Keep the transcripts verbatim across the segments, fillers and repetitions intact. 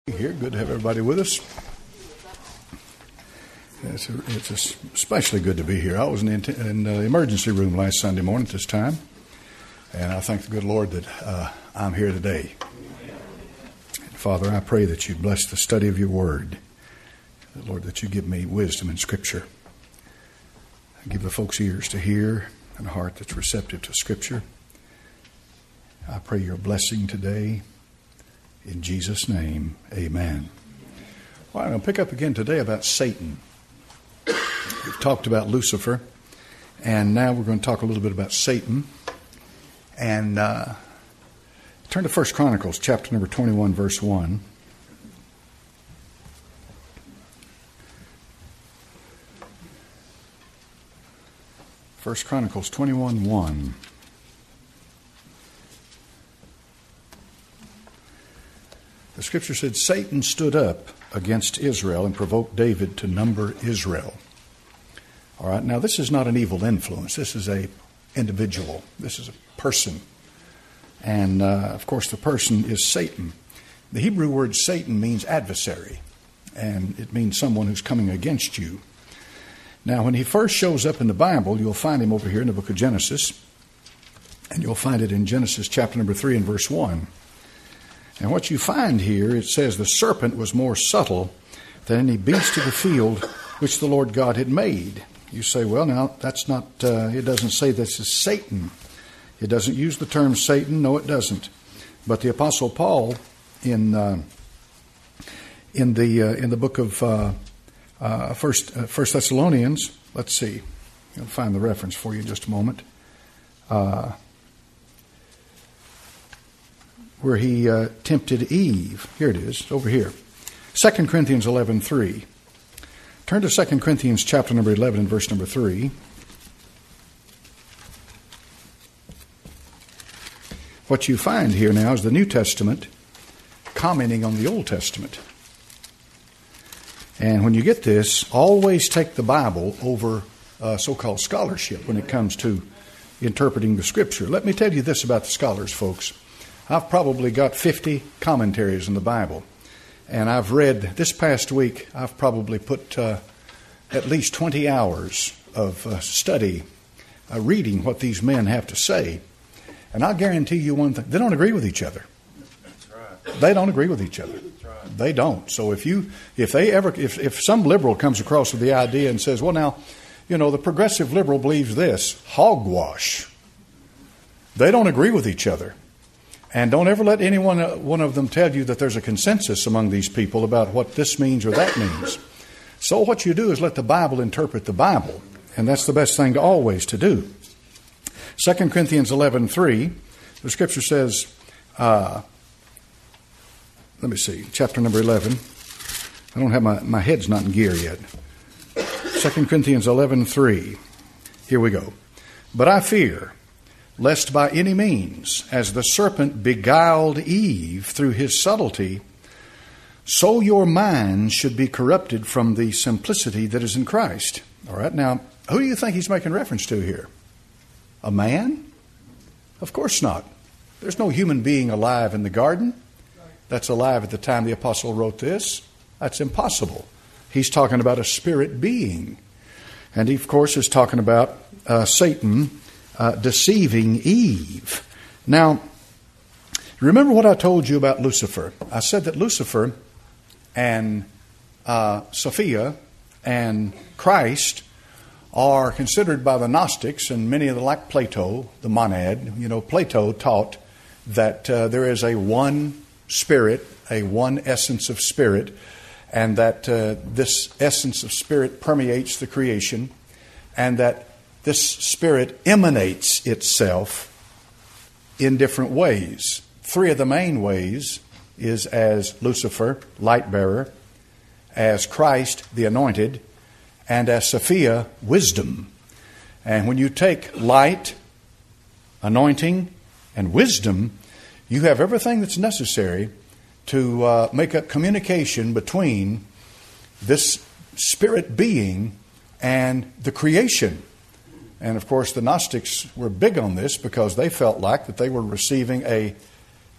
Here, good to have everybody with us. It's, a, it's especially good to be here. I was in the, in the emergency room last Sunday morning at this time, and I thank the good Lord that uh, I'm here today. And Father, I pray that you bless the study of your word. Lord, that you give me wisdom in Scripture. Give the folks ears to hear and a heart that's receptive to Scripture. I pray your blessing today. In Jesus' name, amen. Well, I'm going to pick up again today about Satan. We've talked about Lucifer, and now we're going to talk a little bit about Satan. And uh, turn to First Chronicles, chapter number twenty-one, verse one. First Chronicles twenty-one, one. The scripture said, Satan stood up against Israel and provoked David to number Israel. All right, now this is not an evil influence. This is a individual. This is a person. And, uh, of course, the person is Satan. The Hebrew word Satan means adversary, and it means someone who's coming against you. Now, when he first shows up in the Bible, you'll find him over here in the book of Genesis, and you'll find it in Genesis chapter number three and verse one. And what you find here, it says, the serpent was more subtle than any beast of the field which the Lord God had made. You say, well, now, that's not, uh, it doesn't say this is Satan. It doesn't use the term Satan. No, it doesn't. But the Apostle Paul, in uh, in the uh, in the book of uh, uh, First uh, First Thessalonians, let's see, I'll find the reference for you in just a moment. Uh, where he uh, tempted Eve. Here it is, over here. Second Corinthians eleven three. Turn to Second Corinthians chapter number eleven and verse number three. What you find here now is the New Testament commenting on the Old Testament. And when you get this, always take the Bible over uh, so-called scholarship when it comes to interpreting the Scripture. Let me tell you this about the scholars, folks. I've probably got fifty commentaries in the Bible, and I've read, this past week, I've probably put uh, at least twenty hours of uh, study, uh, reading what these men have to say. And I'll guarantee you one thing, they don't agree with each other. That's right. They don't agree with each other. That's right. They don't. So if you, if they ever, if, if some liberal comes across with the idea and says, well now, you know, the progressive liberal believes this, hogwash. They don't agree with each other. And don't ever let any one, uh, one of them tell you that there's a consensus among these people about what this means or that means. So what you do is let the Bible interpret the Bible. And that's the best thing to always to do. Second Corinthians eleven three, the scripture says, uh, let me see, chapter number eleven. I don't have my, my head's not in gear yet. Second Corinthians eleven three. Here we go. But I fear, lest by any means, as the serpent beguiled Eve through his subtlety, so your minds should be corrupted from the simplicity that is in Christ. All right, now, who do you think he's making reference to here? A man? Of course not. There's no human being alive in the garden that's alive at the time the apostle wrote this. That's impossible. He's talking about a spirit being. And he, of course, is talking about uh, Satan Uh, deceiving Eve. Now, remember what I told you about Lucifer. I said that Lucifer and uh, Sophia and Christ are considered by the Gnostics, and many of the, like Plato, the monad. You know, Plato taught that uh, there is a one spirit, a one essence of spirit, and that uh, this essence of spirit permeates the creation, and that this spirit emanates itself in different ways. Three of the main ways is as Lucifer, light bearer, as Christ, the anointed, and as Sophia, wisdom. And when you take light, anointing, and wisdom, you have everything that's necessary to uh, make a communication between this spirit being and the creation. And of course, the Gnostics were big on this because they felt like that they were receiving a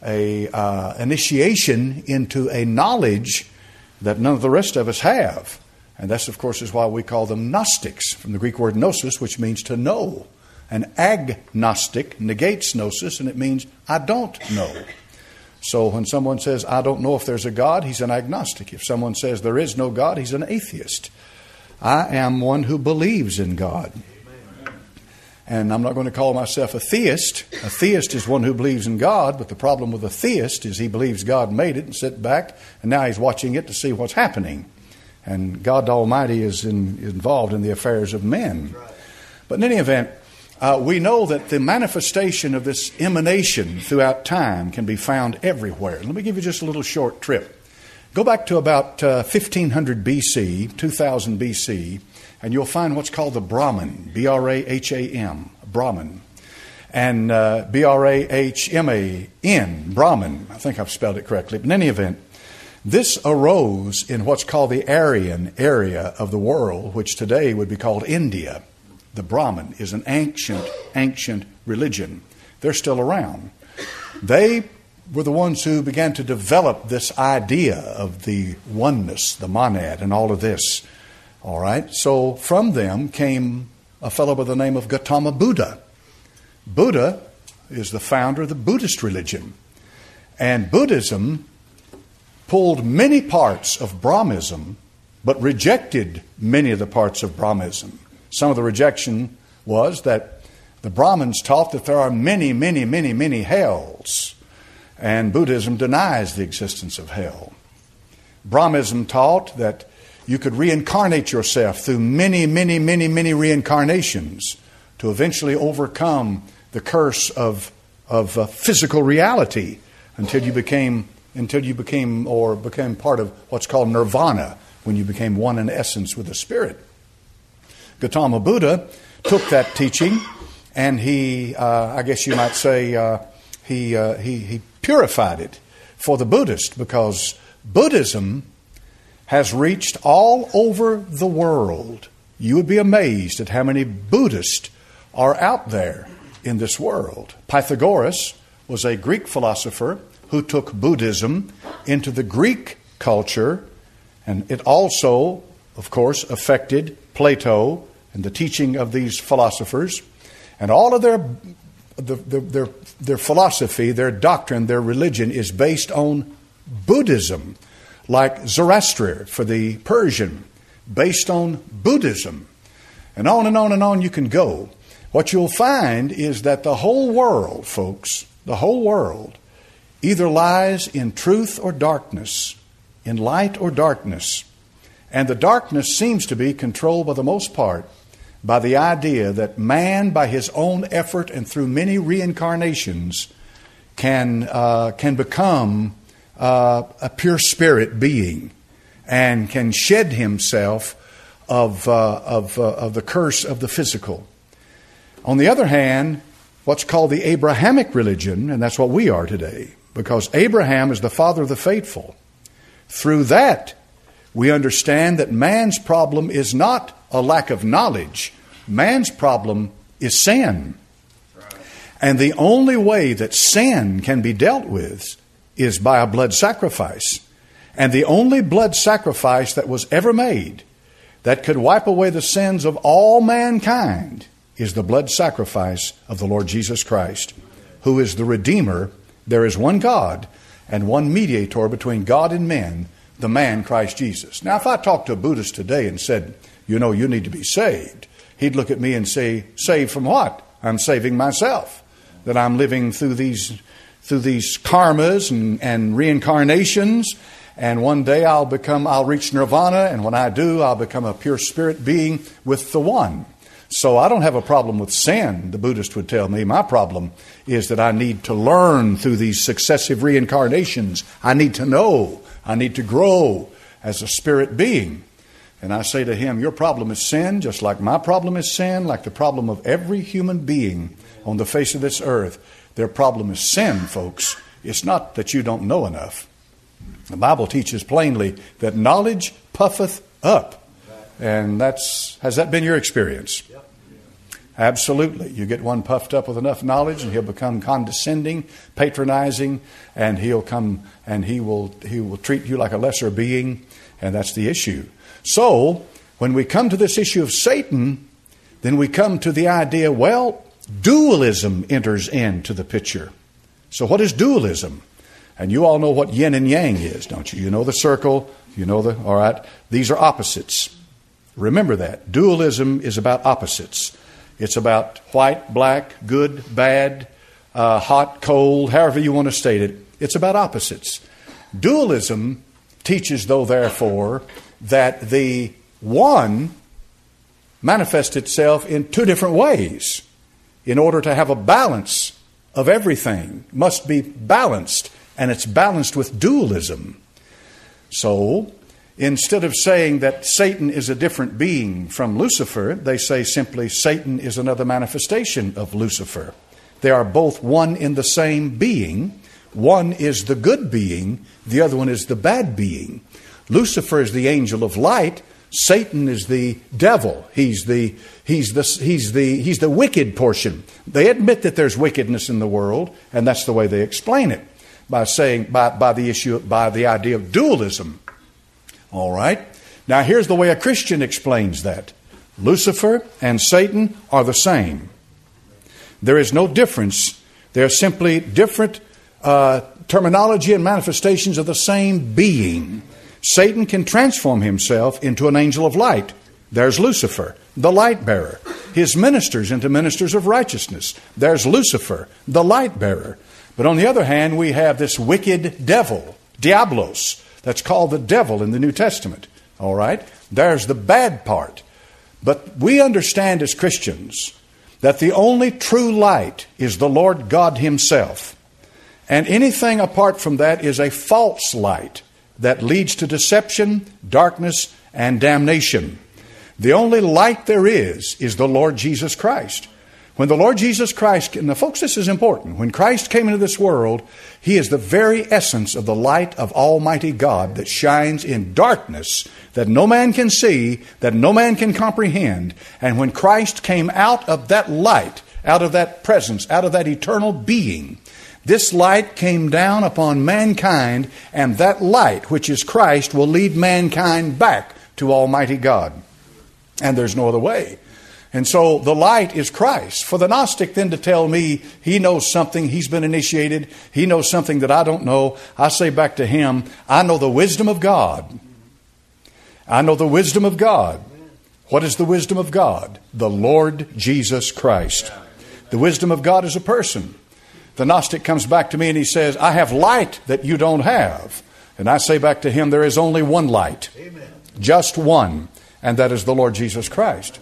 a uh, initiation into a knowledge that none of the rest of us have. And that's, of course, is why we call them Gnostics, from the Greek word gnosis, which means to know. An agnostic negates gnosis, and it means I don't know. So when someone says, I don't know if there's a God, he's an agnostic. If someone says there is no God, he's an atheist. I am one who believes in God. And I'm not going to call myself a theist. A theist is one who believes in God, but the problem with a theist is he believes God made it and sit back, and now he's watching it to see what's happening. And God Almighty is in, involved in the affairs of men. But in any event, uh, we know that the manifestation of this emanation throughout time can be found everywhere. Let me give you just a little short trip. Go back to about uh, fifteen hundred B C, two thousand B C, and you'll find what's called the Brahman, B R A H A M, Brahman. And uh, B R A H M A N, Brahman. I think I've spelled it correctly. But in any event, this arose in what's called the Aryan area of the world, which today would be called India. The Brahman is an ancient, ancient religion. They're still around. They were the ones who began to develop this idea of the oneness, the monad, and all of this. All right? So from them came a fellow by the name of Gautama Buddha. Buddha is the founder of the Buddhist religion. And Buddhism pulled many parts of Brahmism, but rejected many of the parts of Brahmism. Some of the rejection was that the Brahmins taught that there are many, many, many, many hells, and Buddhism denies the existence of hell. Brahmism taught that you could reincarnate yourself through many, many, many, many reincarnations to eventually overcome the curse of, of uh, physical reality until you became until you became or became part of what's called nirvana, when you became one in essence with the Spirit. Gautama Buddha took that teaching and he, uh, I guess you might say, uh, he, uh, he he purified it for the Buddhist, because Buddhism has reached all over the world. You would be amazed at how many Buddhists are out there in this world. Pythagoras was a Greek philosopher who took Buddhism into the Greek culture, and it also, of course, affected Plato and the teaching of these philosophers. And all of their, the, the, their, their philosophy, their doctrine, their religion is based on Buddhism, like Zoroaster for the Persian, based on Buddhism. And on and on and on you can go. What you'll find is that the whole world, folks, the whole world, either lies in truth or darkness, in light or darkness. And the darkness seems to be controlled, by the most part, by the idea that man, by his own effort and through many reincarnations, can uh, can become uh, a pure spirit being and can shed himself of uh, of uh, of the curse of the physical. On the other hand, what's called the Abrahamic religion, and that's what we are today, because Abraham is the father of the faithful. Through that, we understand that man's problem is not a lack of knowledge. Man's problem is sin. And the only way that sin can be dealt with is by a blood sacrifice. And the only blood sacrifice that was ever made that could wipe away the sins of all mankind is the blood sacrifice of the Lord Jesus Christ, who is the Redeemer. There is one God and one mediator between God and men, the man Christ Jesus. Now, if I talked to a Buddhist today and said, you know, you need to be saved, he'd look at me and say, saved from what? I'm saving myself. That I'm living through these through these karmas and, and reincarnations, and one day I'll become, I'll reach nirvana, and when I do, I'll become a pure spirit being with the One. So I don't have a problem with sin, the Buddhist would tell me. My problem is that I need to learn through these successive reincarnations. I need to know. I need to grow as a spirit being. And I say to him, your problem is sin, just like my problem is sin, like the problem of every human being on the face of this earth. Their problem is sin, folks. It's not that you don't know enough. The Bible teaches plainly that knowledge puffeth up. And that's, has that been your experience? Absolutely. You get one puffed up with enough knowledge and he'll become condescending, patronizing, and he'll come and he will he will treat you like a lesser being, and that's the issue. So, when we come to this issue of Satan, then we come to the idea, well, dualism enters into the picture. So what is dualism? And you all know what yin and yang is, don't you? You know the circle, you know the, all right, these are opposites. Remember that. Dualism is about opposites. It's about white, black, good, bad, uh, hot, cold, however you want to state it. It's about opposites. Dualism teaches, though, therefore, that the one manifests itself in two different ways. In order to have a balance of everything, must be balanced, and it's balanced with dualism. So, instead of saying that Satan is a different being from Lucifer, they say simply Satan is another manifestation of Lucifer. They are both one in the same being. One is the good being, the other one is the bad being. Lucifer is the angel of light. Satan is the devil. He's the he's the he's the he's the wicked portion. They admit that there's wickedness in the world, and that's the way they explain it, by saying by by the issue by the idea of dualism. All right. Now here's the way a Christian explains that. Lucifer and Satan are the same. There is no difference. They're simply different uh, terminology and manifestations of the same being. Satan can transform himself into an angel of light. There's Lucifer, the light bearer. His ministers into ministers of righteousness. There's Lucifer, the light bearer. But on the other hand, we have this wicked devil, Diablos, that's called the devil in the New Testament. All right? There's the bad part. But we understand as Christians that the only true light is the Lord God Himself. And anything apart from that is a false light that leads to deception, darkness, and damnation. The only light there is, is the Lord Jesus Christ. When the Lord Jesus Christ, now folks, this is important. When Christ came into this world, He is the very essence of the light of Almighty God that shines in darkness that no man can see, that no man can comprehend. And when Christ came out of that light, out of that presence, out of that eternal being, this light came down upon mankind, and that light, which is Christ, will lead mankind back to Almighty God. And there's no other way. And so the light is Christ. For the Gnostic then to tell me he knows something, he's been initiated, he knows something that I don't know, I say back to him, I know the wisdom of God. I know the wisdom of God. What is the wisdom of God? The Lord Jesus Christ. The wisdom of God is a person. The Gnostic comes back to me and he says, I have light that you don't have. And I say back to him, there is only one light. Amen. Just one. And that is the Lord Jesus Christ.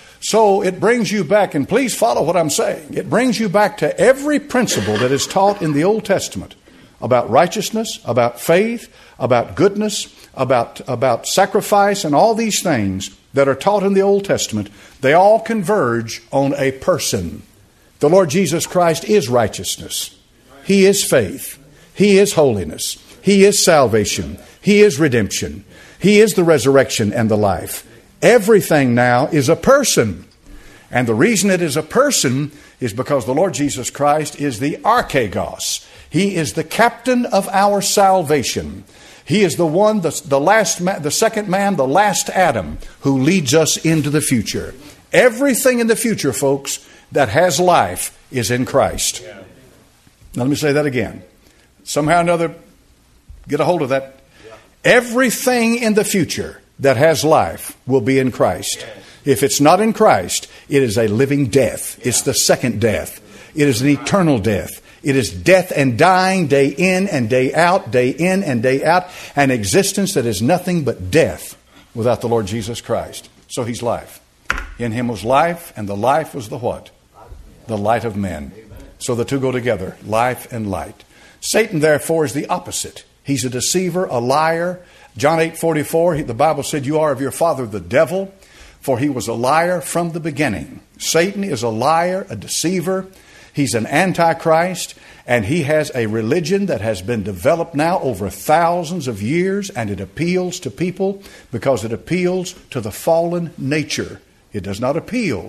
So it brings you back, and please follow what I'm saying. It brings you back to every principle that is taught in the Old Testament about righteousness, about faith, about goodness, about, about sacrifice, and all these things that are taught in the Old Testament. They all converge on a person. The Lord Jesus Christ is righteousness. He is faith. He is holiness. He is salvation. He is redemption. He is the resurrection and the life. Everything now is a person. And the reason it is a person is because the Lord Jesus Christ is the archegos. He is the captain of our salvation. He is the one, the, the last, ma- the second man, the last Adam, who leads us into the future. Everything in the future, folks, that has life is in Christ. Yeah. Now let me say that again. Somehow or another, get a hold of that. Yeah. Everything in the future that has life will be in Christ. Yeah. If it's not in Christ, it is a living death. Yeah. It's the second death. It is an eternal death. It is death and dying day in and day out, day in and day out, an existence that is nothing but death without the Lord Jesus Christ. So He's life. In Him was life, and the life was the what? The light of men. So the two go together, life and light. Satan, therefore, is the opposite. He's a deceiver, a liar. John eight forty-four, the Bible said, you are of your father the devil, for he was a liar from the beginning. Satan is a liar, a deceiver. He's an antichrist, and he has a religion that has been developed now over thousands of years, and it appeals to people because it appeals to the fallen nature. It does not appeal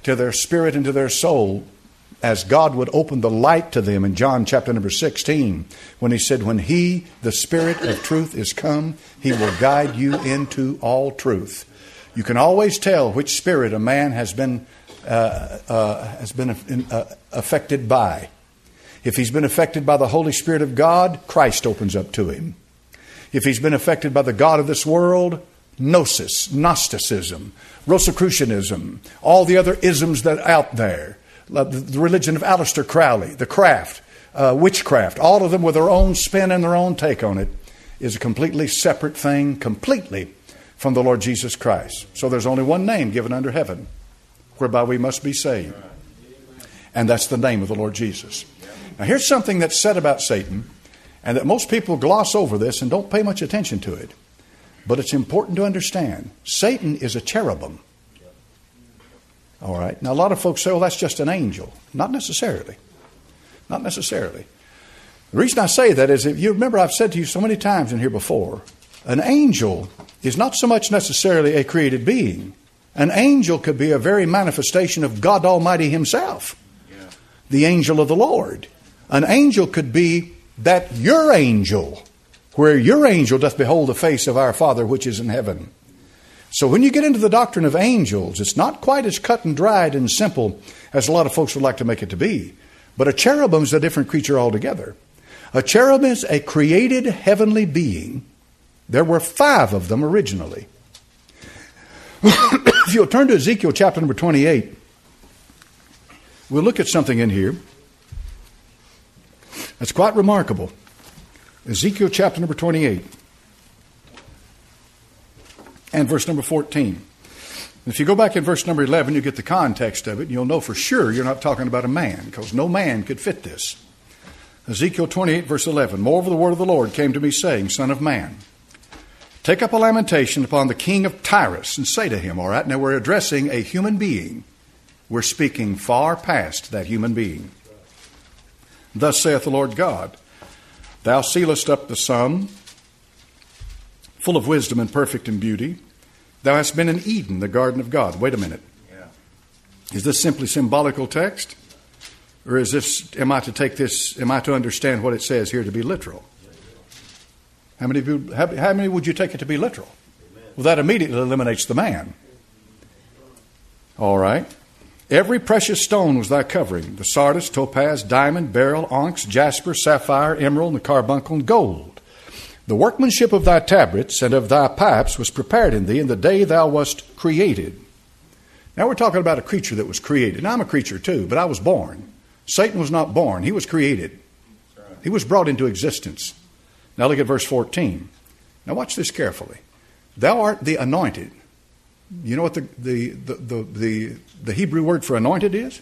to their spirit and to their soul, as God would open the light to them in John chapter number sixteen, when he said, when he, the Spirit of truth, is come, he will guide you into all truth. You can always tell which spirit a man has been uh, uh, has been uh, affected by. If he's been affected by the Holy Spirit of God, Christ opens up to him. If he's been affected by the God of this world, Gnosis, Gnosticism, Rosicrucianism, all the other isms that are out there, the religion of Aleister Crowley, the craft, uh, witchcraft, all of them with their own spin and their own take on it, is a completely separate thing, completely from the Lord Jesus Christ. So there's only one name given under heaven whereby we must be saved. And that's the name of the Lord Jesus. Now here's something that's said about Satan, and that most people gloss over this and don't pay much attention to it. But it's important to understand. Satan is a cherubim. All right. Now a lot of folks say, well, that's just an angel. Not necessarily. Not necessarily. The reason I say that is, if you remember, I've said to you so many times in here before, an angel is not so much necessarily a created being. An angel could be a very manifestation of God Almighty himself. Yeah. The angel of the Lord. An angel could be that your angel, where your angel doth behold the face of our Father which is in heaven. So when you get into the doctrine of angels, it's not quite as cut and dried and simple as a lot of folks would like to make it to be. But a cherubim is a different creature altogether. A cherubim is a created heavenly being. There were five of them originally. If you'll turn to Ezekiel chapter number twenty-eight, we'll look at something in here that's quite remarkable. Ezekiel chapter number twenty-eight and verse number fourteen. If you go back in verse number eleven, you get the context of it, and you'll know for sure you're not talking about a man, because no man could fit this. Ezekiel twenty-eight, verse eleven. Moreover, the word of the Lord came to me, saying, Son of man, take up a lamentation upon the king of Tyrus, and say to him, all right, now we're addressing a human being. We're speaking far past that human being. Thus saith the Lord God, Thou sealest up the sum, full of wisdom and perfect in beauty. Thou hast been in Eden, the garden of God. Wait a minute. Yeah. Is this simply symbolical text? Or is this, am I to take this, am I to understand what it says here to be literal? How many, of you, how, how many would you take it to be literal? Well, that immediately eliminates the man. All right. Every precious stone was thy covering, the sardis, topaz, diamond, beryl, onyx, jasper, sapphire, emerald, and the carbuncle, and gold. The workmanship of thy tabrets and of thy pipes was prepared in thee in the day thou wast created. Now we're talking about a creature that was created. Now I'm a creature too, but I was born. Satan was not born. He was created. He was brought into existence. Now look at verse fourteen. Now watch this carefully. Thou art the anointed. You know what the the the the, the, the Hebrew word for anointed is?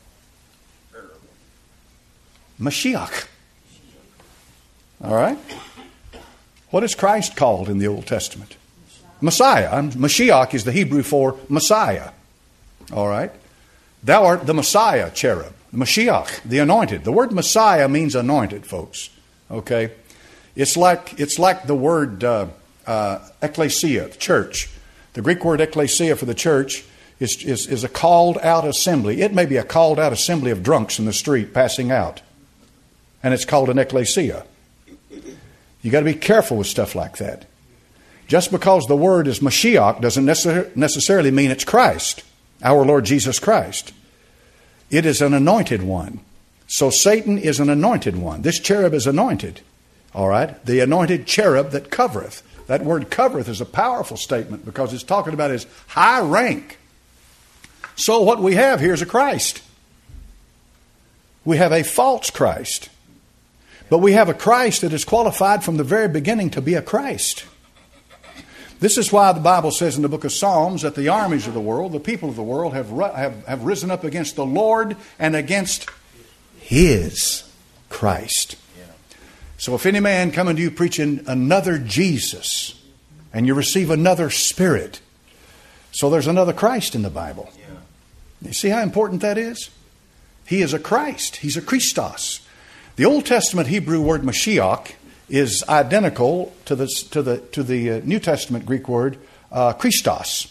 Mashiach. All right? What is Christ called in the Old Testament? Messiah. Mashiach is the Hebrew for Messiah. All right? Thou art the Messiah, cherub. The Mashiach, the anointed. The word Messiah means anointed, folks. Okay? It's like it's like the word uh, uh, ecclesia, church. The Greek word ecclesia for the church is, is, is a called out assembly. It may be a called out assembly of drunks in the street passing out. And it's called an ecclesia. You got to be careful with stuff like that. Just because the word is Mashiach doesn't necessar- necessarily mean it's Christ, our Lord Jesus Christ. It is an anointed one. So Satan is an anointed one. This cherub is anointed. All right? The anointed cherub that covereth. That word covereth is a powerful statement because it's talking about his high rank. So what we have here is a Christ. We have a false Christ. But we have a Christ that is qualified from the very beginning to be a Christ. This is why the Bible says in the book of Psalms that the armies of the world, the people of the world, have, have, have risen up against the Lord and against His Christ. So if any man come unto you preaching another Jesus, and you receive another Spirit, so there's another Christ in the Bible. You see how important that is? He is a Christ. He's a Christos. The Old Testament Hebrew word Mashiach is identical to the to the to the New Testament Greek word uh, Christos.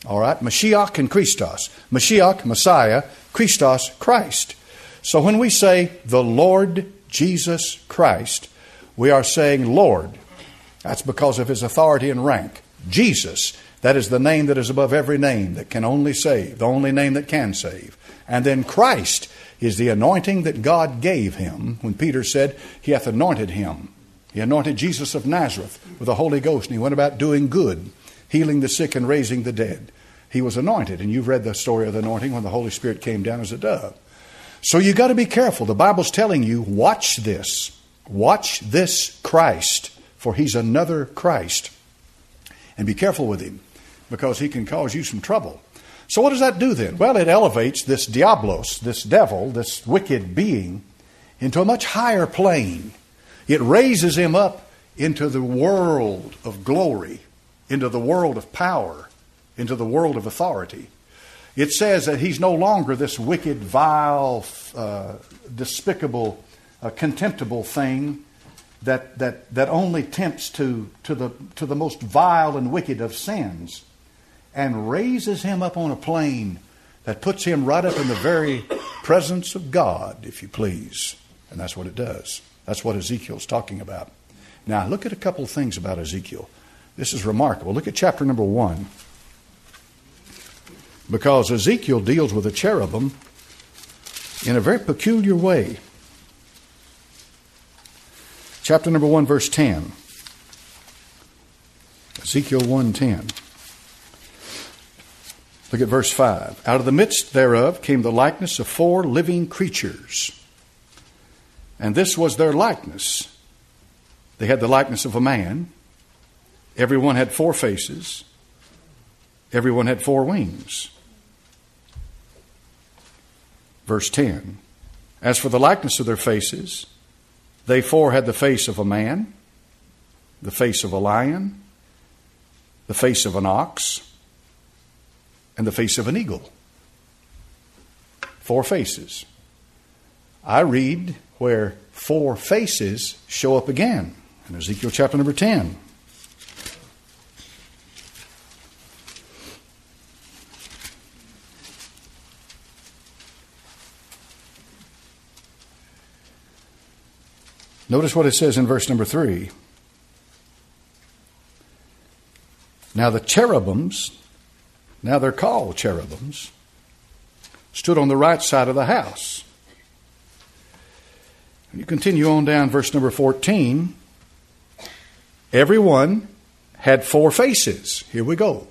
All right? Mashiach and Christos. Mashiach, Messiah. Christos, Christ. So when we say the Lord Jesus Christ, we are saying Lord. That's because of his authority and rank. Jesus, that is the name that is above every name that can only save, the only name that can save. And then Christ is the anointing that God gave him when Peter said he hath anointed him. He anointed Jesus of Nazareth with the Holy Ghost, and he went about doing good, healing the sick and raising the dead. He was anointed, and you've read the story of the anointing when the Holy Spirit came down as a dove. So you've got to be careful. The Bible's telling you, watch this. Watch this Christ, for he's another Christ. And be careful with him, because he can cause you some trouble. So what does that do then? Well, it elevates this diablos, this devil, this wicked being, into a much higher plane. It raises him up into the world of glory, into the world of power, into the world of authority. It says that he's no longer this wicked, vile, uh, despicable, uh, contemptible thing that that that only tempts to to the to the most vile and wicked of sins, and raises him up on a plane that puts him right up in the very presence of God, if you please. And that's what it does. That's what Ezekiel's talking about. Now, look at a couple of things about Ezekiel. This is remarkable. Look at chapter number one. Because Ezekiel deals with a cherubim in a very peculiar way. Chapter number one, verse ten. Ezekiel one ten. Look at verse five. Out of the midst thereof came the likeness of four living creatures. And this was their likeness. They had the likeness of a man. Every one had four faces. Every one had four wings. Verse ten. As for the likeness of their faces, they four had the face of a man, the face of a lion, the face of an ox, and the face of an eagle. Four faces. I read where four faces show up again in Ezekiel chapter number ten. Notice what it says in verse number three. Now the cherubims, now they're called cherubims, stood on the right side of the house. You continue on down verse number fourteen. Every one had four faces. Here we go.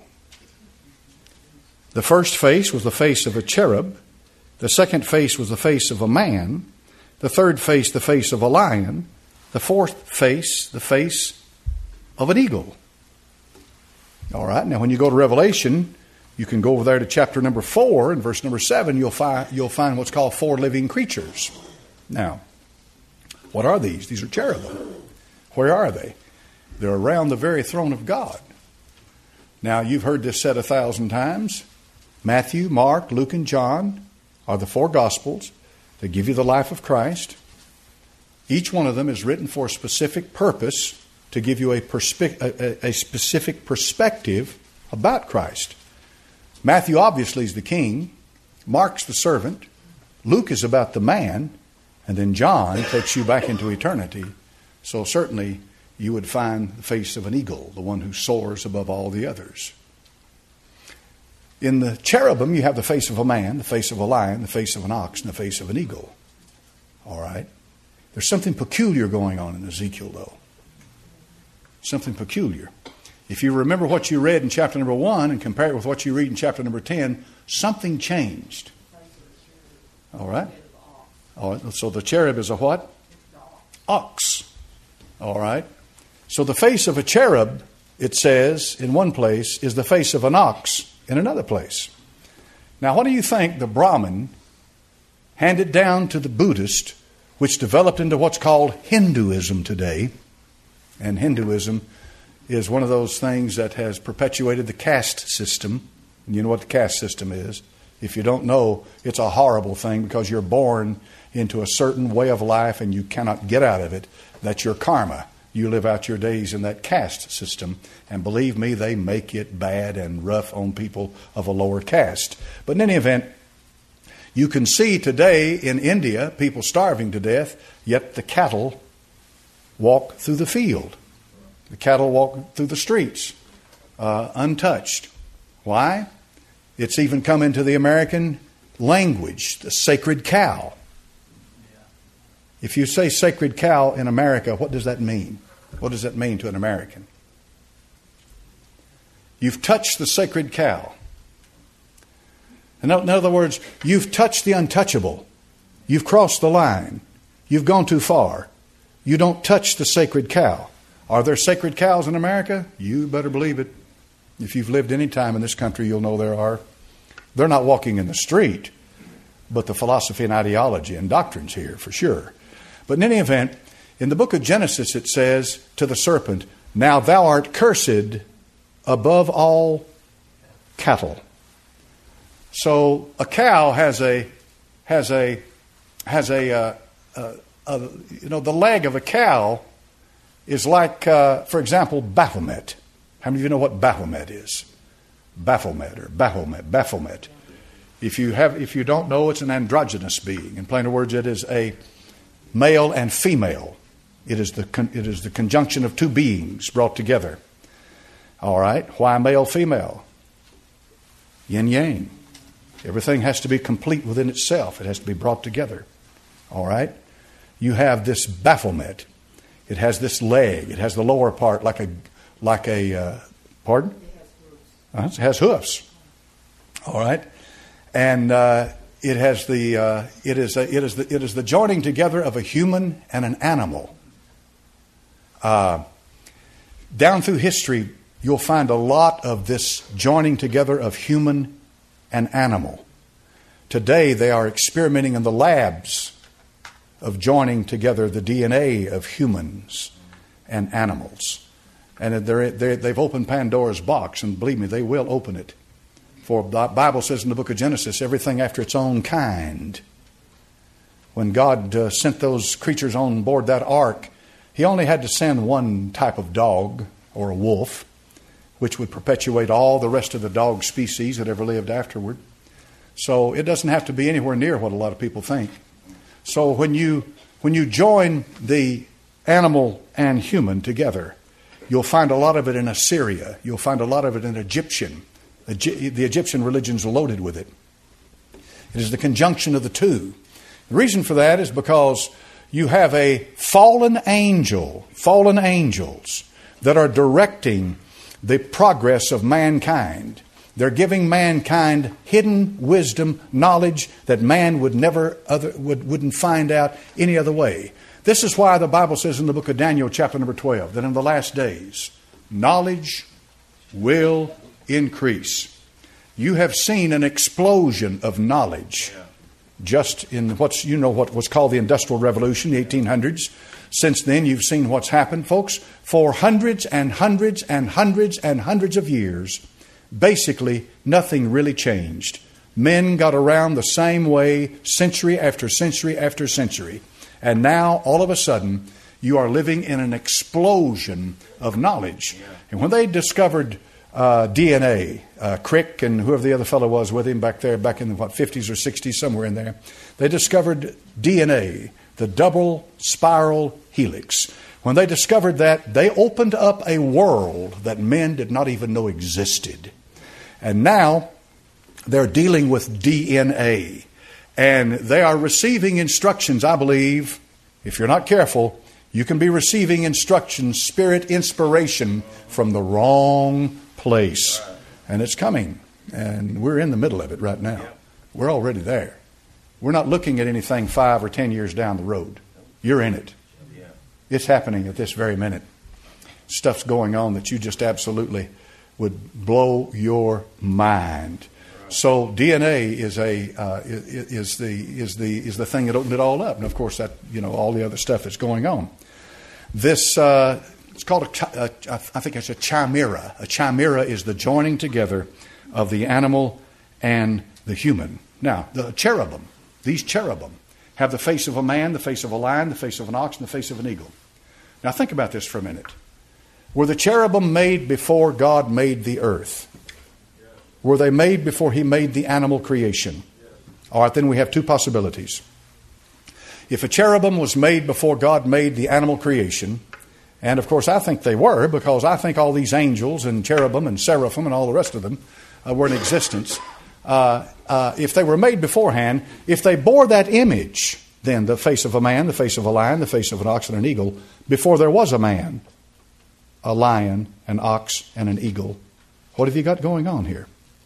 The first face was the face of a cherub. The second face was the face of a man. The third face, the face of a lion. The fourth face, the face of an eagle. All right. Now, when you go to Revelation, you can go over there to chapter number four and verse number seven. You'll find you'll find what's called four living creatures. Now, what are these? These are cherubim. Where are they? They're around the very throne of God. Now, you've heard this said a thousand times. Matthew, Mark, Luke, and John are the four Gospels. They give you the life of Christ. Each one of them is written for a specific purpose, to give you a, perspe- a, a specific perspective about Christ. Matthew obviously is the king. Mark's the servant. Luke is about the man. And then John takes you back into eternity. So certainly you would find the face of an eagle, the one who soars above all the others. In the cherubim, you have the face of a man, the face of a lion, the face of an ox, and the face of an eagle. All right? There's something peculiar going on in Ezekiel, though. Something peculiar. If you remember what you read in chapter number one and compare it with what you read in chapter number ten, something changed. All right? All right. So the cherub is a what? Ox. All right? So the face of a cherub, it says in one place, is the face of an ox in another place. Now, what do you think the Brahmin handed down to the Buddhist, which developed into what's called Hinduism today? And Hinduism is one of those things that has perpetuated the caste system. And you know what the caste system is. If you don't know, it's a horrible thing because you're born into a certain way of life and you cannot get out of it. That's your karma. you live out your days in that caste system. And believe me, they make it bad and rough on people of a lower caste. But in any event, you can see today in India people starving to death, yet the cattle walk through the field. The cattle walk through the streets uh, untouched. Why? It's even come into the American language, the sacred cow. If you say sacred cow in America, what does that mean? What does that mean to an American? You've touched the sacred cow. In other words, you've touched the untouchable. You've crossed the line. You've gone too far. You don't touch the sacred cow. Are there sacred cows in America? You better believe it. If you've lived any time in this country, you'll know there are. They're not walking in the street, but the philosophy and ideology and doctrines here, for sure. But in any event, in the book of Genesis, it says to the serpent, "Now thou art cursed above all cattle." So a cow has a has a has a, uh, uh, uh, you know, the leg of a cow is like, uh, for example, Baphomet. How many of you know what Baphomet is? Baphomet or Baphomet, Baphomet. If you have, if you don't know, it's an androgynous being. In plainer words, it is a male and female. It is the con- it is the conjunction of two beings brought together. All right. Why male, female? Yin yang. Everything has to be complete within itself. It has to be brought together. All right. You have this Baphomet. It has this leg. It has the lower part like a like a uh, pardon. Uh, it has hoofs. All right. And uh, it has the uh, it is a, it is the it is the joining together of a human and an animal. Uh, down through history, you'll find a lot of this joining together of human and animal. Today, they are experimenting in the labs of joining together the D N A of humans and animals, and they're, they're, they've opened Pandora's box, and believe me, they will open it. For the Bible says in the book of Genesis, everything after its own kind. When God uh, sent those creatures on board that ark, He only had to send one type of dog, or a wolf, which would perpetuate all the rest of the dog species that ever lived afterward. So it doesn't have to be anywhere near what a lot of people think. So when you when you join the animal and human together, you'll find a lot of it in Assyria. You'll find a lot of it in Egyptian. The Egyptian religion's loaded with it. It is the conjunction of the two. The reason for that is because you have a fallen angel, fallen angels that are directing the progress of mankind. They're giving mankind hidden wisdom, knowledge that man would never other would wouldn't find out any other way. This is why the Bible says in the book of Daniel, chapter number twelve, that in the last days, knowledge will increase. You have seen an explosion of knowledge just in what's, you know, what was called the Industrial Revolution, the eighteen hundreds. Since then, you've seen what's happened, folks. For hundreds and hundreds and hundreds and hundreds of years, basically nothing really changed. Men got around the same way century after century after century. And now, all of a sudden, you are living in an explosion of knowledge. And when they discovered uh, D N A, uh, Crick and whoever the other fellow was with him back there, back in the what, fifties or sixties, somewhere in there, they discovered D N A, the double spiral helix. When they discovered that, they opened up a world that men did not even know existed. And now they're dealing with D N A. And they are receiving instructions, I believe. If you're not careful, you can be receiving instructions, spirit inspiration from the wrong place. And it's coming. And we're in the middle of it right now. We're already there. We're not looking at anything five or ten years down the road. You're in it. It's happening at this very minute. Stuff's going on that you just absolutely would blow your mind. So D N A is a uh, is the is the is the thing that opened it all up, and of course that you know all the other stuff that's going on. This uh, it's called a, a I think it's a chimera. A chimera is the joining together of the animal and the human. Now the cherubim, these cherubim have the face of a man, the face of a lion, the face of an ox, and the face of an eagle. Now think about this for a minute. Were the cherubim made before God made the earth? Were they made before He made the animal creation? All right, then we have two possibilities. If a cherubim was made before God made the animal creation, and of course I think they were, because I think all these angels and cherubim and seraphim and all the rest of them uh, were in existence. Uh, uh, if they were made beforehand, if they bore that image, then the face of a man, the face of a lion, the face of an ox and an eagle, before there was a man, a lion, an ox, and an eagle, what have you got going on here?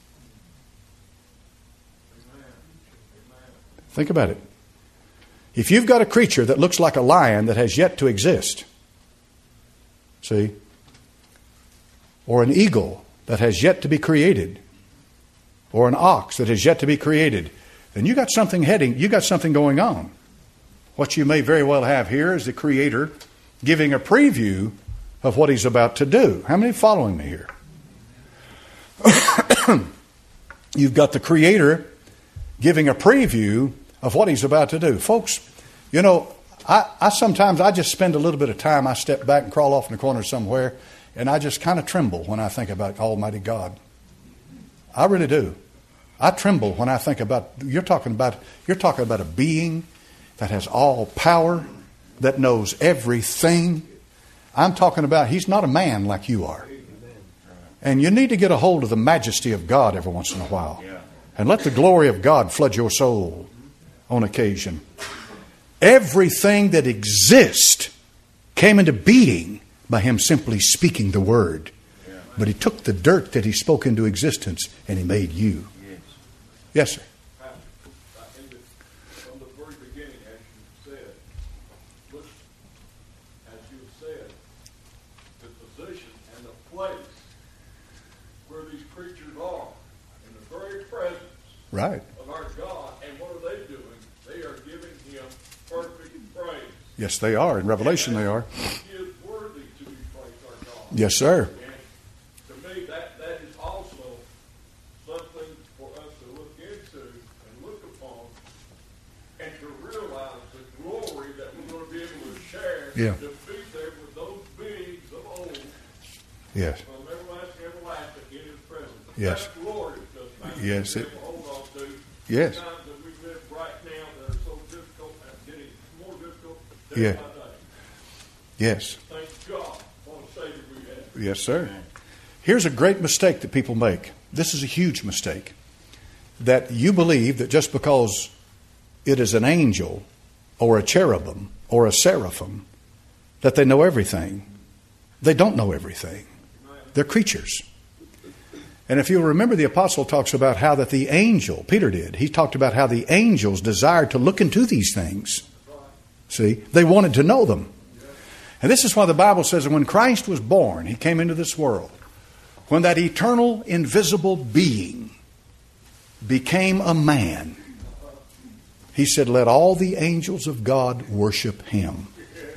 Think about it. If you've got a creature that looks like a lion that has yet to exist, see, or an eagle that has yet to be created, or an ox that has yet to be created, then you got something heading, you got something going on. What you may very well have here is the Creator giving a preview of what He's about to do. How many are following me here? You've got the Creator giving a preview of what He's about to do. Folks, you know, I, I sometimes, I just spend a little bit of time, I step back and crawl off in the corner somewhere, and I just kind of tremble when I think about Almighty God. I really do. I tremble when I think about, you're talking about, you're talking about a being that has all power, that knows everything. I'm talking about, He's not a man like you are. And you need to get a hold of the majesty of God every once in a while. And let the glory of God flood your soul on occasion. Everything that exists came into being by Him simply speaking the word. But He took the dirt that He spoke into existence and He made you. Yes, sir. From the very beginning, as you said, look, as you said, the position and the place where these creatures are, in the very presence Right. of our God. And what are they doing? They are giving Him perfect praise. Yes, they are. In Revelation, they are. He is worthy to be praised, our God. Yes, sir. And to me, that, that is also something for us to look into and look upon and to realize the glory that we're going to be able to share Yeah. to be there with those beings of old. Yes. From everlasting to everlasting in His presence. Yes. That glory does not Yes, it- hold on to. Yes. The times that we live right now that are so difficult and getting more difficult day Yeah. by day. Yes. Thank God for the Savior we have. Yes, sir. Here's a great mistake that people make. This is a huge mistake. That you believe that just because it is an angel or a cherubim or a seraphim, that they know everything. They don't know everything. They're creatures. And if you'll remember, the apostle talks about how that the angel, Peter did, he talked about how the angels desired to look into these things. See, they wanted to know them. And this is why the Bible says that when Christ was born, He came into this world. When that eternal, invisible being became a man, He said, let all the angels of God worship Him.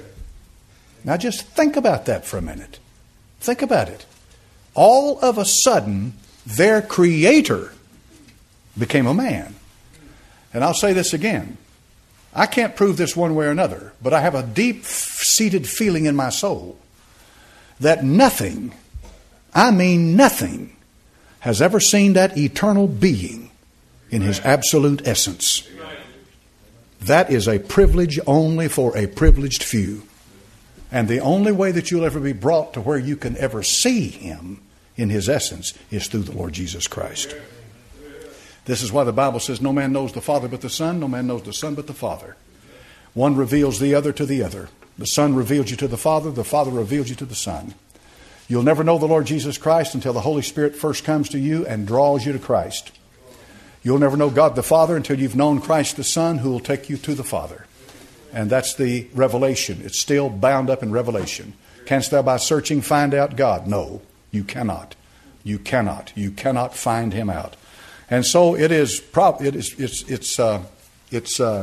Now just think about that for a minute. Think about it. All of a sudden, their Creator became a man. And I'll say this again. I can't prove this one way or another, but I have a deep-seated feeling in my soul that nothing, I mean nothing, has ever seen that eternal being in His absolute essence. That is a privilege only for a privileged few. And the only way that you'll ever be brought to where you can ever see Him in His essence is through the Lord Jesus Christ. This is why the Bible says no man knows the Father but the Son, no man knows the Son but the Father. One reveals the other to the other. The Son reveals you to the Father, the Father reveals you to the Son. You'll never know the Lord Jesus Christ until the Holy Spirit first comes to you and draws you to Christ. You'll never know God the Father until you've known Christ the Son, who will take you to the Father. And that's the revelation. It's still bound up in revelation. Canst thou by searching find out God? No, you cannot. You cannot. You cannot find Him out. And so it is. Prob- it is. It's. It's. Uh, it's. Uh,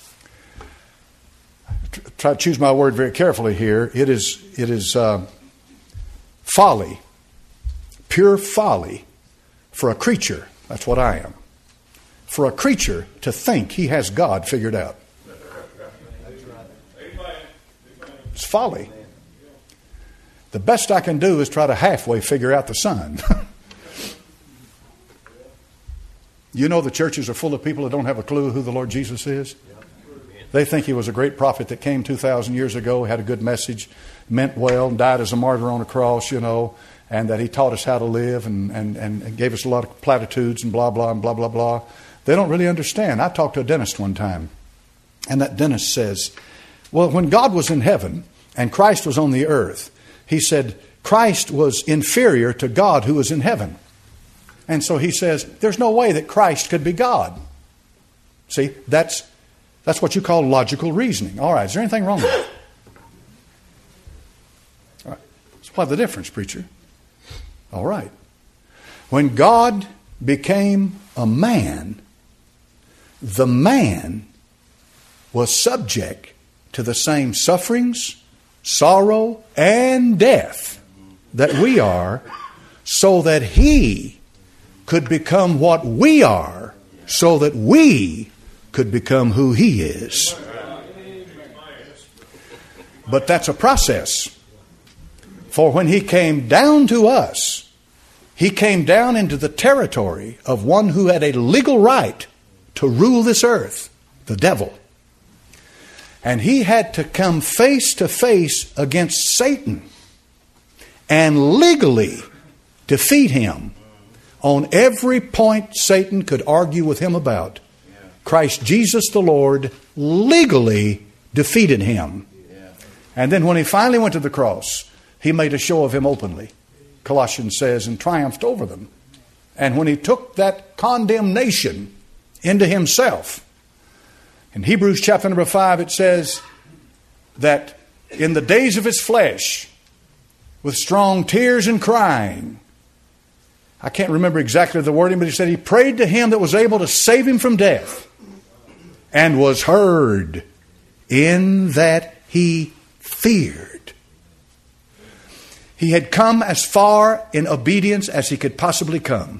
try to choose my word very carefully here. It is. It is uh, folly, pure folly, for a creature. That's what I am. For a creature to think he has God figured out. It's folly. The best I can do is try to halfway figure out the Son. You know the churches are full of people that don't have a clue who the Lord Jesus is. They think He was a great prophet that came two thousand years ago, had a good message, meant well, and died as a martyr on a cross, you know, and that He taught us how to live and, and, and gave us a lot of platitudes and blah, blah, and blah, blah, blah. They don't really understand. I talked to a dentist one time, and that dentist says, well, when God was in heaven and Christ was on the earth, he said Christ was inferior to God who was in heaven. And so he says, there's no way that Christ could be God. See, that's that's what you call logical reasoning. All right, is there anything wrong with it? All right. So what's the difference, preacher? All right. When God became a man, the man was subject to the same sufferings, sorrow, and death that we are, so that He could become what we are, so that we could become who He is. But that's a process. For when He came down to us, He came down into the territory of one who had a legal right to rule this earth, the devil. And He had to come face to face against Satan and legally defeat him on every point Satan could argue with him about. Christ Jesus the Lord legally defeated him. And then when He finally went to the cross, He made a show of him openly, Colossians says, and triumphed over them. And when He took that condemnation into Himself, in Hebrews chapter number five, it says that in the days of His flesh, with strong tears and crying, I can't remember exactly the wording, but he said He prayed to Him that was able to save Him from death, and was heard, in that He feared. He had come as far in obedience as He could possibly come.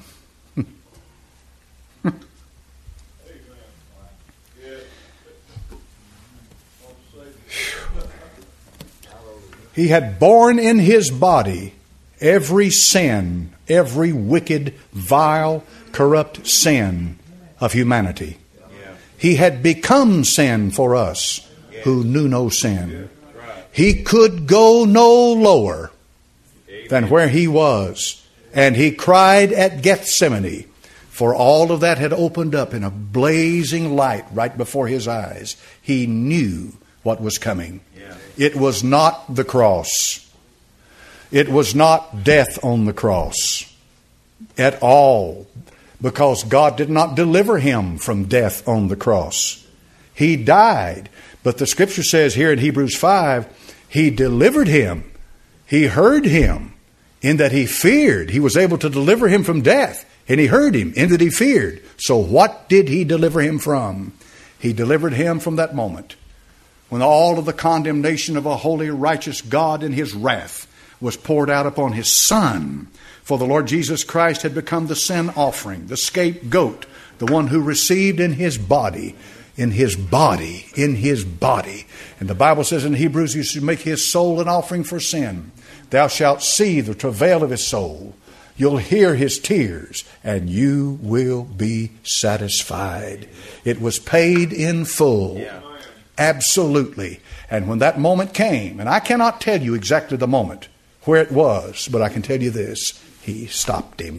He had borne in His body every sin, every wicked, vile, corrupt sin of humanity. He had become sin for us who knew no sin. He could go no lower than where He was. And He cried at Gethsemane, for all of that had opened up in a blazing light right before His eyes. He knew what was coming. It was not the cross. It was not death on the cross at all, because God did not deliver Him from death on the cross. He died. But the Scripture says here in Hebrews five, He delivered Him. He heard Him in that He feared. He was able to deliver Him from death. And He heard Him in that He feared. So what did He deliver Him from? He delivered Him from that moment when all of the condemnation of a holy, righteous God in His wrath was poured out upon His Son. For the Lord Jesus Christ had become the sin offering, the scapegoat, the one who received in His body, in His body, in His body. And the Bible says in Hebrews, you should make His soul an offering for sin. Thou shalt see the travail of His soul. You'll hear His tears, and you will be satisfied. It was paid in full. Yeah. Absolutely. And when that moment came, and I cannot tell you exactly the moment where it was, but I can tell you this. He stopped him.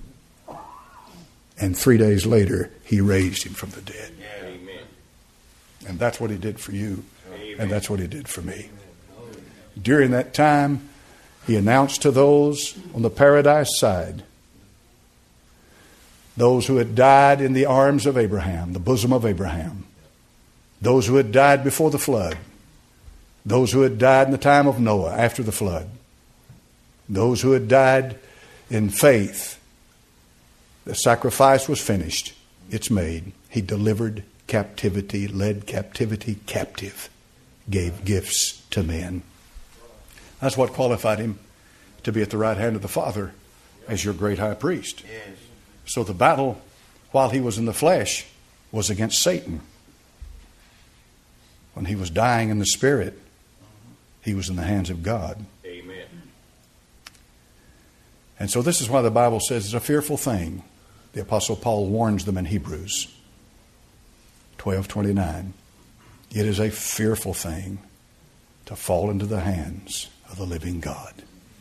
And three days later, He raised him from the dead. Amen. And that's what He did for you. Amen. And that's what He did for me. During that time, He announced to those on the paradise side, those who had died in the arms of Abraham, the bosom of Abraham, those who had died before the flood, those who had died in the time of Noah after the flood, those who had died in faith. The sacrifice was finished. It's made. He delivered captivity, led captivity captive, gave gifts to men. That's what qualified Him to be at the right hand of the Father as your great high priest. So the battle while He was in the flesh was against Satan. When He was dying in the Spirit, He was in the hands of God. Amen. And so this is why the Bible says it's a fearful thing. The Apostle Paul warns them in Hebrews twelve twenty-nine. It is a fearful thing to fall into the hands of the living God.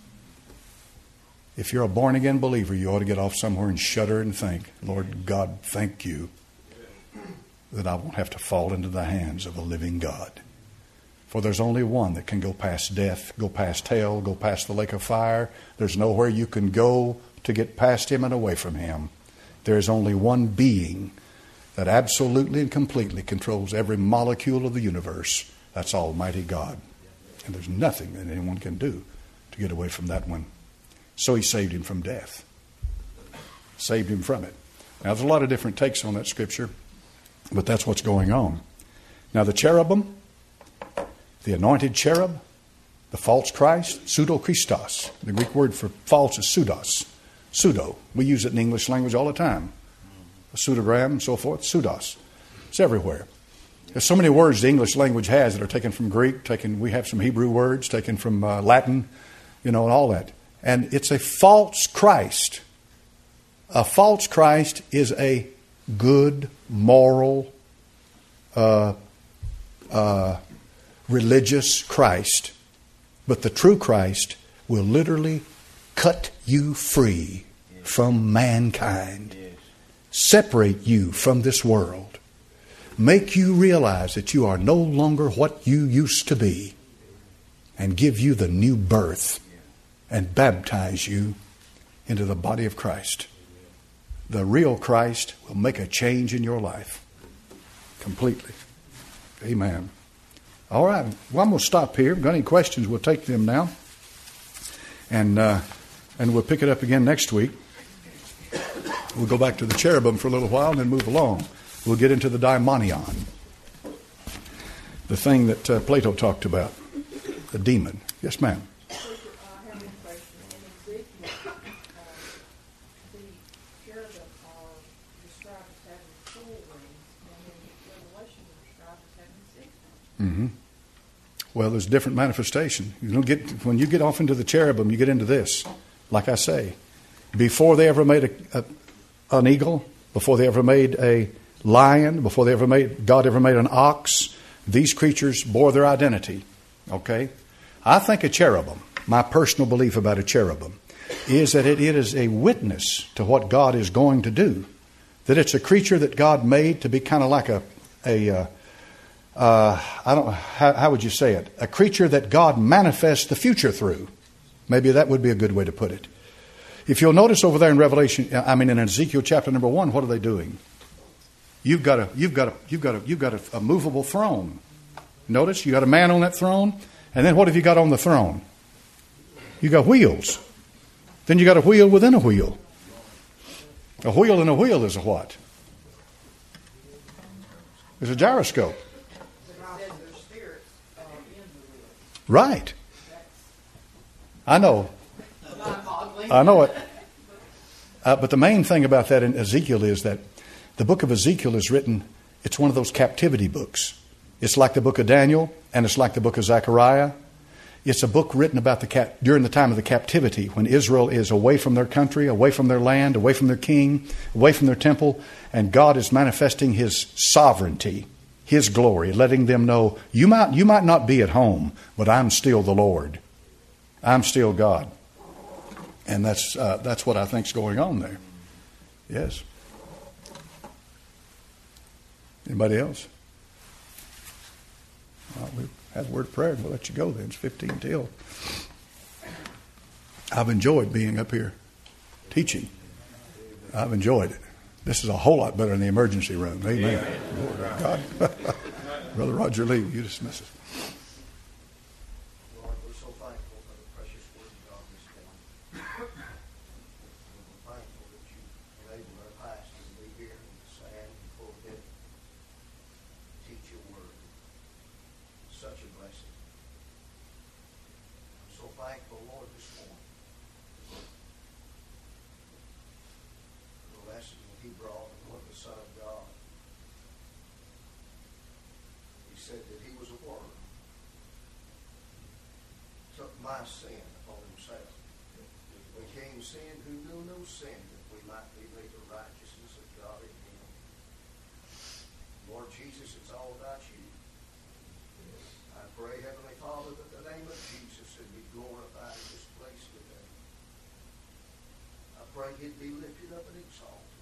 If you're a born-again believer, you ought to get off somewhere and shudder and think, Lord God, thank you that I won't have to fall into the hands of a living God. For there's only one that can go past death, go past hell, go past the lake of fire. There's nowhere you can go to get past Him and away from Him. There is only one being that absolutely and completely controls every molecule of the universe. That's Almighty God. And there's nothing that anyone can do to get away from that one. So He saved him from death. Saved him from it. Now, there's a lot of different takes on that scripture, but that's what's going on. Now, the cherubim, the anointed cherub, the false Christ, pseudo-Christos. The Greek word for false is pseudos. Pseudo. We use it in the English language all the time. A pseudogram and so forth. Pseudos. It's everywhere. There's so many words the English language has that are taken from Greek. Taken. We have some Hebrew words taken from uh, Latin, you know, and all that. And it's a false Christ. A false Christ is a good, moral, uh, uh, religious Christ. But the true Christ will literally cut you free from mankind. Separate you from this world. Make you realize that you are no longer what you used to be. And give you the new birth. And baptize you into the body of Christ. The real Christ will make a change in your life. Completely. Amen. All right. Well, I'm going to stop here. If you've got any questions, we'll take them now. And uh, and we'll pick it up again next week. We'll go back to the cherubim for a little while and then move along. We'll get into the daimonion. The thing that uh, Plato talked about. The demon. Yes, ma'am. Mm-hmm. Well, there's different manifestation. You don't get when you get off into the cherubim, you get into this. Like I say, before they ever made a, a, an eagle, before they ever made a lion, before they ever made God ever made an ox, these creatures bore their identity. Okay, I think a cherubim. My personal belief about a cherubim is that it, it is a witness to what God is going to do. That it's a creature that God made to be kind of like a a. Uh, Uh, I don't. How, how would you say it? A creature that God manifests the future through. Maybe that would be a good way to put it. If you'll notice over there in Revelation, I mean in Ezekiel chapter number one, what are they doing? You've got a, you've got a, you've got a, you've got a, a movable throne. Notice you got a man on that throne, and then what have you got on the throne? You got wheels. Then you got a wheel within a wheel. A wheel in a wheel is a what? It's a gyroscope. Right. I know. I know it. Uh, but the main thing about that in Ezekiel is that the book of Ezekiel is written, it's one of those captivity books. It's like the book of Daniel, and it's like the book of Zechariah. It's a book written about the cap- during the time of the captivity, when Israel is away from their country, away from their land, away from their king, away from their temple, and God is manifesting His sovereignty, His glory, letting them know, you might you might not be at home, but I'm still the Lord. I'm still God. And that's uh, that's what I think's going on there. Yes. Anybody else? Well, we've had a word of prayer, and we'll let you go then. It's fifteen till. I've enjoyed being up here teaching. I've enjoyed it. This is a whole lot better than the emergency room. Amen. Amen. God. Brother Roger Lee, you dismiss us. Lord, we're so thankful for the precious word of God this morning. We're thankful that you enabled our pastor to be here in the sand and pulpit, teach your word. Such a blessing. I'm so thankful, Lord, this morning for the lesson that he brought and what the Son of God. He said that he was a worm. Took my sin upon himself. We became sin who knew no sin, that we might be made the righteousness of God in him. Lord Jesus, it's all about you. I pray, Heavenly Father, that the name of Jesus would be glorified in this place today. I pray he'd be lifted up and exalted.